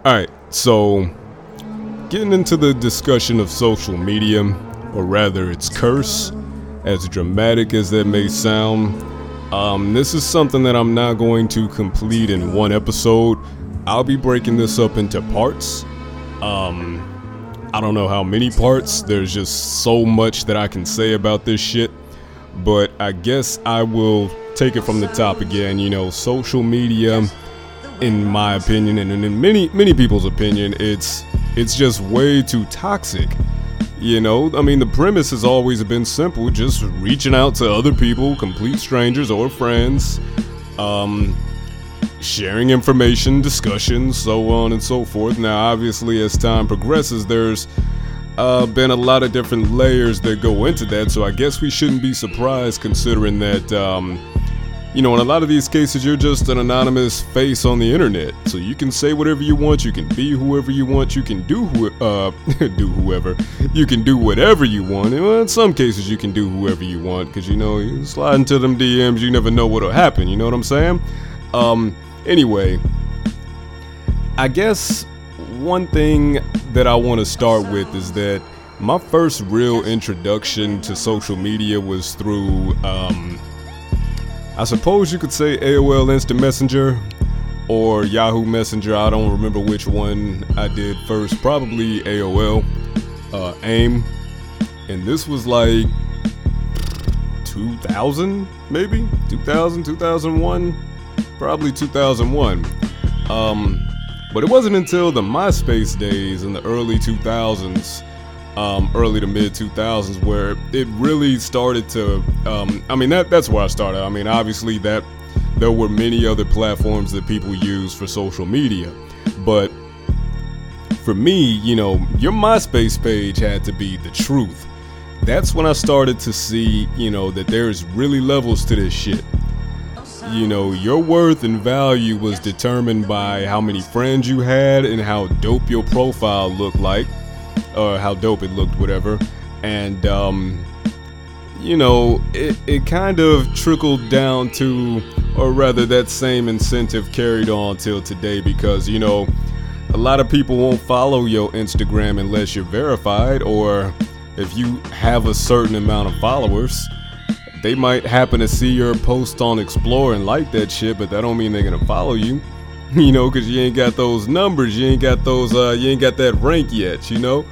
Alright, so getting into the discussion of social media, or rather its curse, as dramatic as that may sound, this is something that I'm not going to complete in one episode. I'll be breaking this up into parts. I don't know how many parts, there's just so much that I can say about this shit, but I guess I will take it from the top again. Social media, in my opinion, and in many people's opinion, it's just way too toxic. The premise has always been simple, just reaching out to other people, complete strangers or friends, sharing information, discussions, so on and so forth. Now, obviously, as time progresses, there's been a lot of different layers that go into that, so I guess we shouldn't be surprised considering that, in a lot of these cases, you're just an anonymous face on the internet. So you can say whatever you want, you can be whoever you want, you can you can do whatever you want. And in some cases, you can do whoever you want, because, you slide into them DMs, you never know what'll happen, you know what I'm saying? Anyway, I guess one thing that I want to start with is that my first real introduction to social media was through, I suppose you could say AOL Instant Messenger or Yahoo Messenger. I don't remember which one I did first. Probably AOL, AIM. And this was like 2000, maybe? 2000, 2001? Probably 2001. But it wasn't until the MySpace days in the early 2000s, early to mid 2000s, where it really started to, that's where I started. Obviously that there were many other platforms that people use for social media, but for me, your MySpace page had to be the truth. That's when I started to see, that there's really levels to this shit. Your worth and value was determined by how many friends you had and how dope your profile looked like, or how dope it looked, whatever. And, it kind of trickled down to, or rather that same incentive carried on till today, because, a lot of people won't follow your Instagram unless you're verified, or if you have a certain amount of followers. They might happen to see your post on Explore and like that shit, but that don't mean they're gonna follow you, because you ain't got those numbers, you ain't got those, you ain't got that rank yet,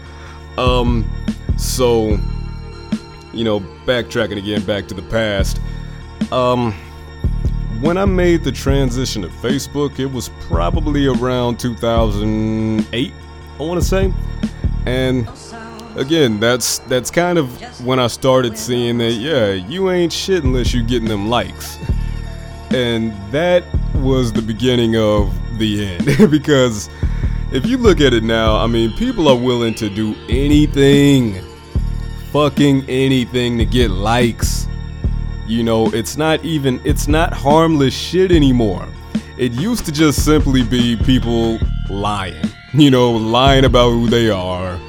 So, backtracking again back to the past, when I made the transition to Facebook, it was probably around 2008, I want to say, and again, that's kind of when I started seeing that, yeah, you ain't shit unless you getting them likes. And that was the beginning of the end. Because if you look at it now, people are willing to do anything, fucking anything to get likes. It's not harmless shit anymore. It used to just simply be people lying, lying about who they are.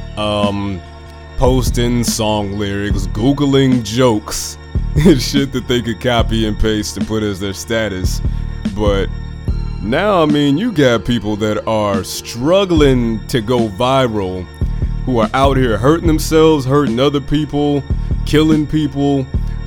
Posting song lyrics, Googling jokes, and shit that they could copy and paste and put as their status. But now, you got people that are struggling to go viral, who are out here hurting themselves, hurting other people, killing people,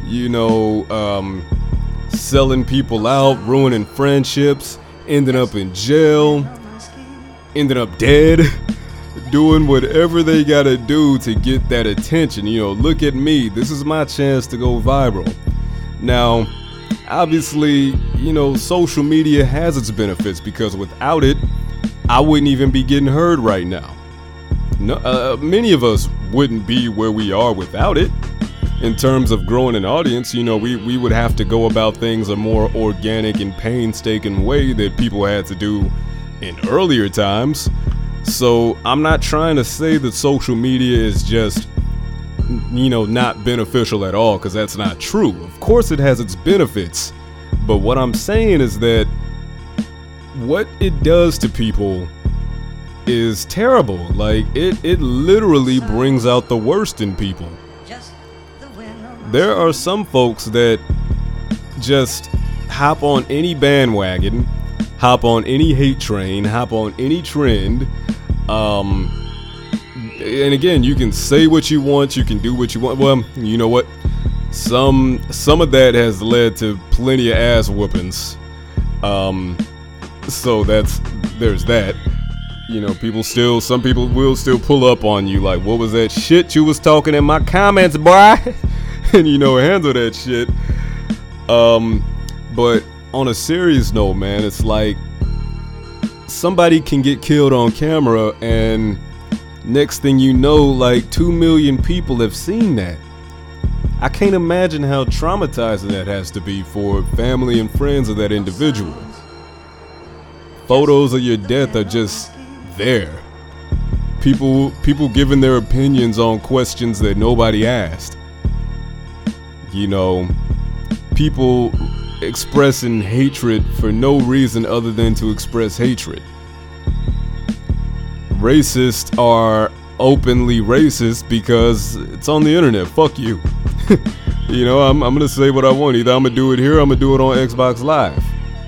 selling people out, ruining friendships, ending up in jail, ending up dead. Doing whatever they gotta do to get that attention. Look at me, this is my chance to go viral. Now, obviously, social media has its benefits, because without it, I wouldn't even be getting heard right now. No, many of us wouldn't be where we are without it. In terms of growing an audience, we would have to go about things a more organic and painstaking way that people had to do in earlier times. So I'm not trying to say that social media is just, not beneficial at all, because that's not true. Of course it has its benefits, but what I'm saying is that what it does to people is terrible. Like, it literally brings out the worst in people. There are some folks that just hop on any bandwagon, hop on any hate train, hop on any trend. And again, you can say what you want, you can do what you want. Well, you know what? Some of that has led to plenty of ass whoopings. So there's that. You know, some people will still pull up on you like, what was that shit you was talking in my comments, boy? And handle that shit. But on a serious note, man, it's like somebody can get killed on camera and next thing you know, like 2 million people have seen that. I can't imagine how traumatizing that has to be for family and friends of that individual. Photos of your death are just there. People giving their opinions on questions that nobody asked. People expressing hatred for no reason other than to express hatred. Racists are openly racist because it's on the internet. Fuck you. I'm gonna say what I want. Either I'm gonna do it here or I'm gonna do it on Xbox Live.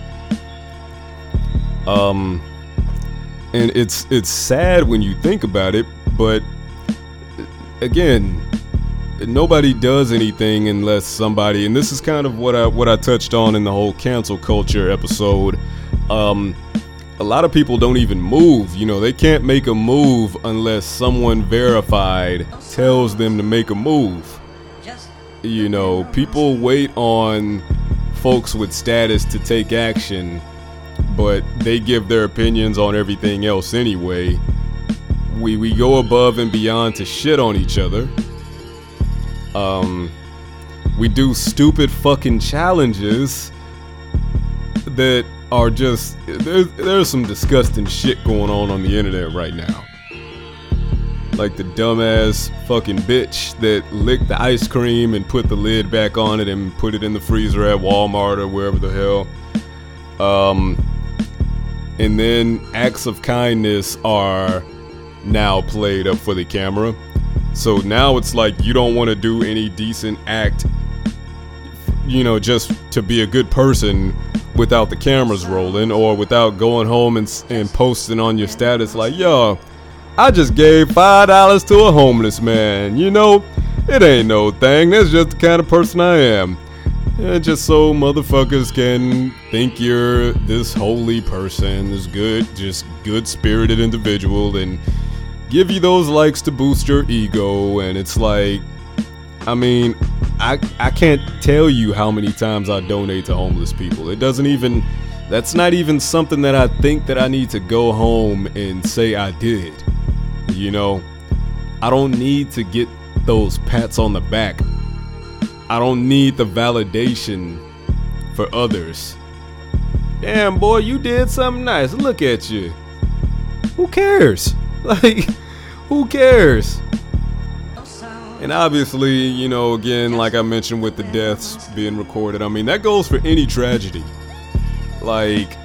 And it's sad when you think about it, but again, nobody does anything unless somebody, and this is kind of what I touched on in the whole cancel culture episode. A lot of people don't even move. They can't make a move unless someone verified tells them to make a move. People wait on folks with status to take action, but they give their opinions on everything else anyway. We go above and beyond to shit on each other. We do stupid fucking challenges that are just, there's some disgusting shit going on the internet right now. Like the dumbass fucking bitch that licked the ice cream and put the lid back on it and put it in the freezer at Walmart or wherever the hell. And then acts of kindness are now played up for the camera. So now it's like you don't want to do any decent act, just to be a good person without the cameras rolling or without going home and posting on your status like, yo, I just gave $5 to a homeless man. It ain't no thing. That's just the kind of person I am. Just so motherfuckers can think you're this holy person, this good-spirited individual, and give you those likes to boost your ego. And it's like, I can't tell you how many times I donate to homeless people. That's not even something that I think that I need to go home and say I did. I don't need to get those pats on the back. I don't need the validation for others. Damn, boy, you did something nice. Look at you. Who cares? Who cares? And obviously, again, like I mentioned with the deaths being recorded, that goes for any tragedy. Like,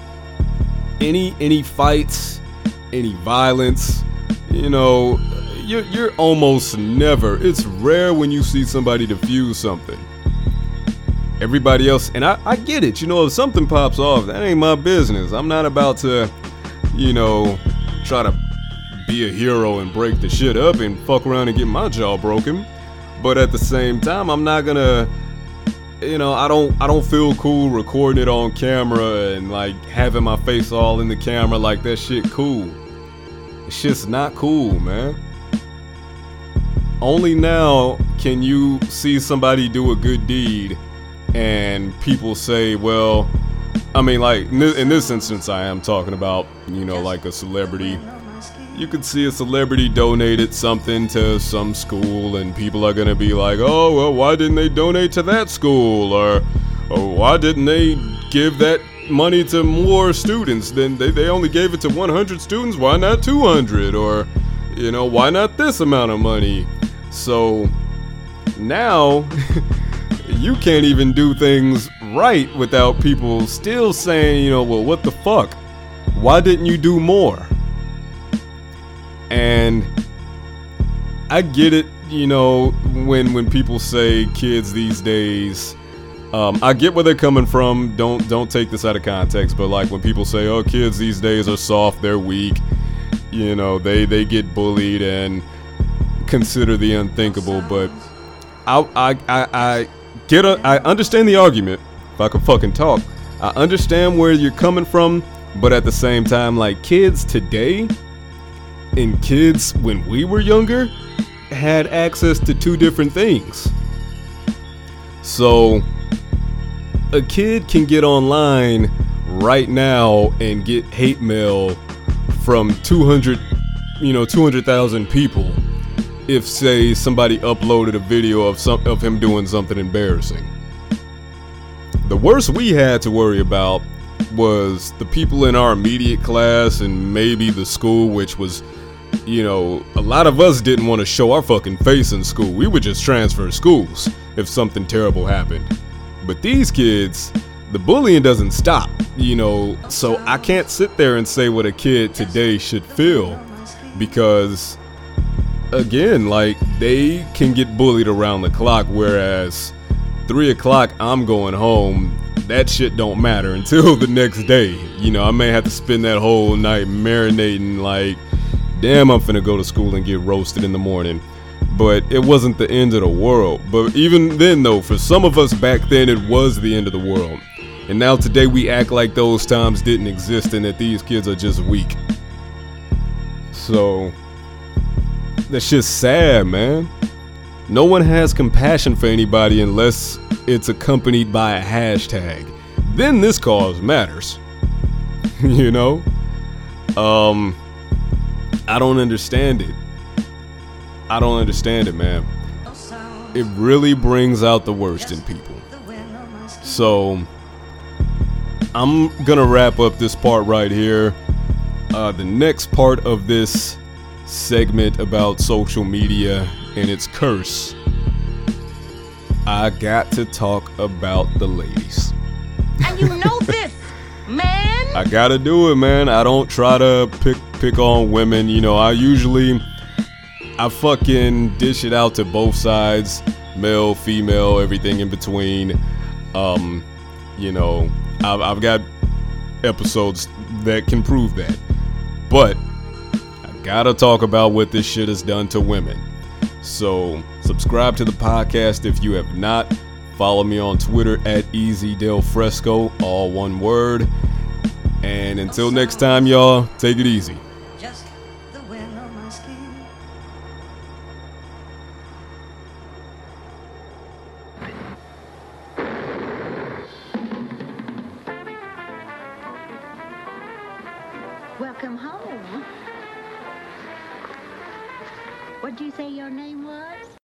any fights, any violence, you're almost never, it's rare when you see somebody defuse something. Everybody else, and I get it, if something pops off, that ain't my business. I'm not about to, try to be a hero and break the shit up and fuck around and get my jaw broken. But at the same time, I'm not gonna, I don't feel cool recording it on camera and like having my face all in the camera like that shit cool. It's just not cool, man. Only now can you see somebody do a good deed and people say, well, like in this instance I am talking about, like a celebrity. You could see a celebrity donated something to some school and people are gonna be like, oh, well, why didn't they donate to that school? Or why didn't they give that money to more students? Then they only gave it to 100 students, why not 200? Or, why not this amount of money? So now you can't even do things right without people still saying, well, what the fuck? Why didn't you do more? And I get it, when people say kids these days I get where they're coming from. Don't take this out of context, but like when people say, "Oh, kids these days are soft, they're weak," you know, they get bullied and consider the unthinkable. But I understand the argument. If I could fucking talk, I understand where you're coming from, but at the same time, like kids today and kids when we were younger had access to two different things. So a kid can get online right now and get hate mail from 200,000 people if, say, somebody uploaded a video of him doing something embarrassing. The worst we had to worry about was the people in our immediate class and maybe the school, which was, a lot of us didn't want to show our fucking face in school. We would just transfer schools if something terrible happened. But these kids, the bullying doesn't stop, so I can't sit there and say what a kid today should feel because, again, like, they can get bullied around the clock, whereas 3 o'clock, I'm going home. That shit don't matter until the next day. I may have to spend that whole night marinating like, damn, I'm finna go to school and get roasted in the morning. But it wasn't the end of the world. But even then, though, for some of us back then, it was the end of the world. And now today we act like those times didn't exist and that these kids are just weak. So, that's just sad, man. No one has compassion for anybody unless it's accompanied by a hashtag. Then this cause matters. I don't understand it. I don't understand it, man. It really brings out the worst in people. So, I'm gonna wrap up this part right here. The next part of this segment about social media and its curse, I got to talk about the ladies. And you know this, man. I gotta do it, man. I don't try to pick on women. I fucking dish it out to both sides, male, female, everything in between. I've got episodes that can prove that. But I gotta talk about what this shit has done to women. So subscribe to the podcast if you have not. Follow me on Twitter at EasyDelFresco, all one word. And until next time, y'all, take it easy. Just the wind on my skin. Welcome home. What'd you say your name was?